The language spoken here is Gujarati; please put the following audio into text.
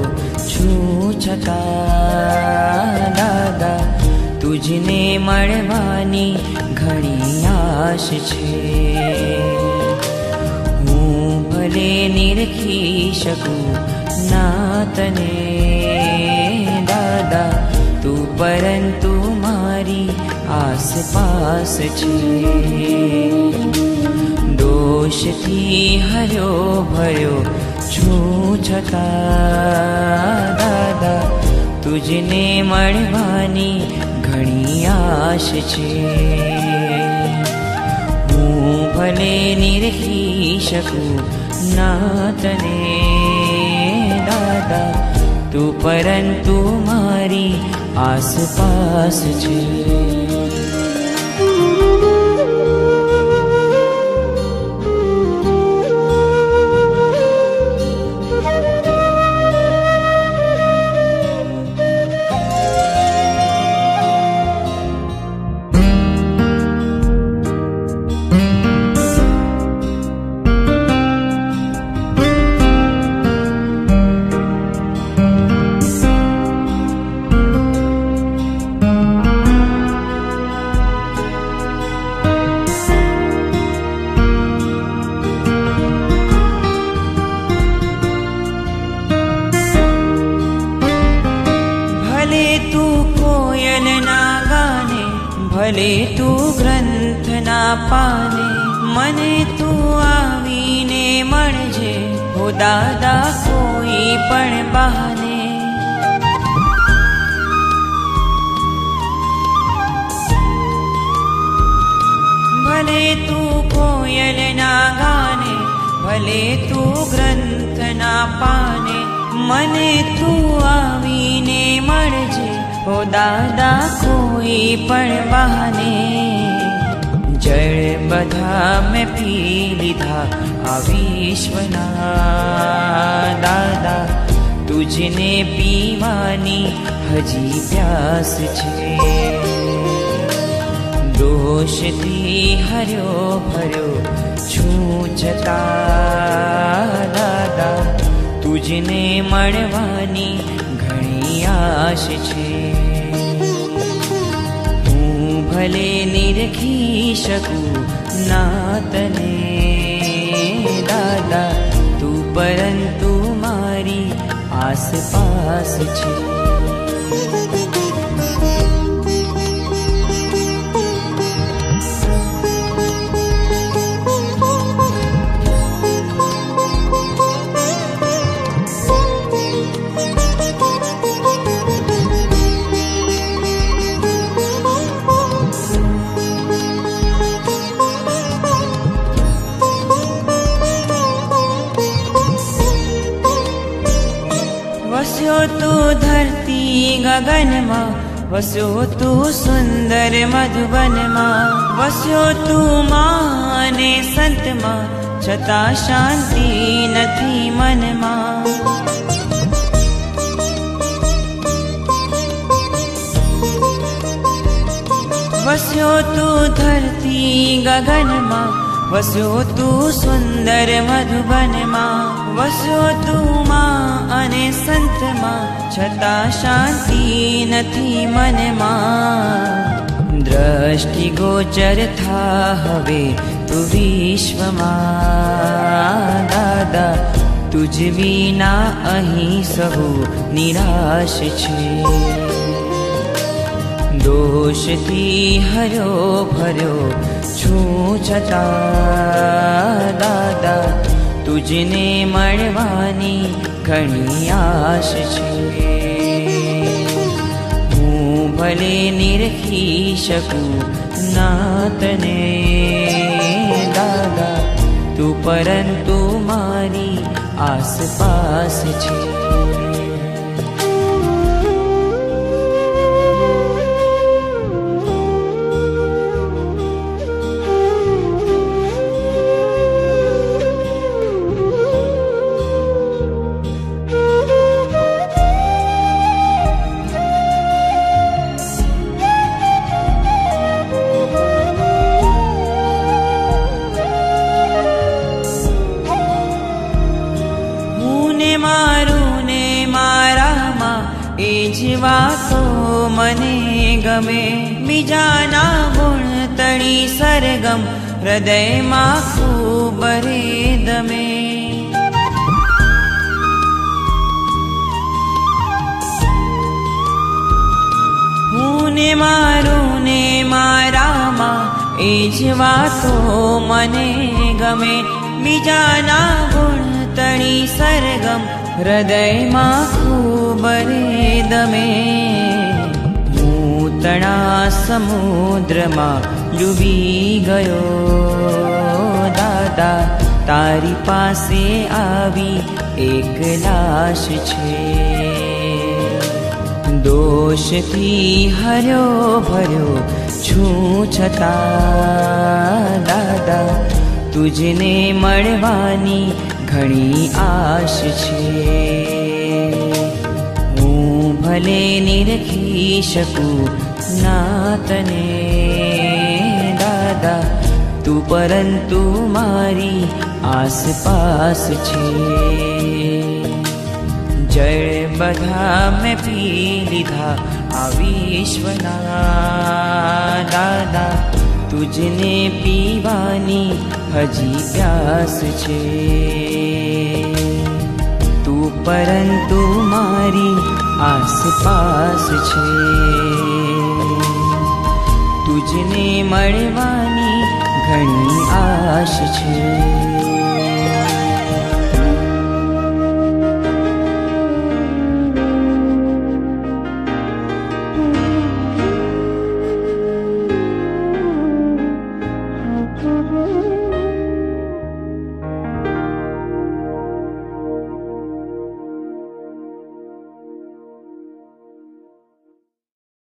છું છતાં દાદા તુજને મળવાની ઘણી આશ છે. હું ભલે નિરખી શકું ના તને દાદા તું પરંતુ મારી આસપાસ છે. દોષથી હર્યો ભર્યો છું છતાં દાદા તુજને મળવાની ઘણી આશ છે. હું ભલે નિરખી શકું ના તને દાદા તું પરંતુ મારી આસપાસ છે. ભલે તું ગ્રંથ ના પાને મને તું આવીને મળજે હો દાદા કોઈ પણ બહાને. ભલે તું કોયલ ના ગાને ભલે તું ગ્રંથ ના પાને મને તું આવીને મળજે હો દાદા કોઈ પણ બહાને. જળ બધા મેં પી લીધા આ વિશ્વના દાદા તુજને પીવાની હજી પ્યાસ છે. દોષથી હર્યો ભર્યો છું છતાં દાદા તુજને મળવાની ઘણી આશ છે. હું ભલે નિરખી શકું ના તને દાદા તું પરંતુ મારી આસપાસ છે. વસ્યો તું ધરતી ગગનમાં વસ્યો તું સુંદર મધુબનમાં વસ્યો તું માં ને સંતમાં છતાં શાંતિ નથી મનમાં. વસ્યો તું ધરતી ગગનમાં વસ્યો તું સુંદર મધુબનમાં વસ્યો તું માં અને સંતમાં છતાં શાંતિ નથી મનમાં. દ્રષ્ટિ ગોચર થા હવે તું વિશ્વમાં દાદા તુજ વિના અહીં સહુ નિરાશ છે. દોષથી હર્યો ભર્યો છું છતાં દાદા તુજને મળવાની ઘણી આશ છે. હું ભલે નિરખી શકું ના તને દાદા તું પરંતુ મારી આસપાસ છે. મારું એ જ વાતો મને ગમે. બીજાના ગુણ તણી સરગમ હૃદયમાં ખૂબ રે દમે. હું ને મારું ને મારામાં એ જ વાતો મને ગમે. બીજાના ગુણ તણી સરગમ હૃદયમાં ખૂબ રે દમે. હું તણા સમુદ્રમાં ડૂબી ગયો દાદા, તારી પાસે આવી એક લાશ છે. દોષથી હર્યો ભર્યો છું છતાં દાદા, તુજને મળવાની ઘણી આશ છે. હું ભલે નિરખી શકું ના તને દાદા, તું પરંતુ મારી આસપાસ છે. જળ બધા મેં પી લીધા આ વિશ્વના દાદા, તુજને પીવાની હજી પ્યાસ છે. તું પરંતુ મારી આસપાસ છે. તુજને મળવાની ઘણી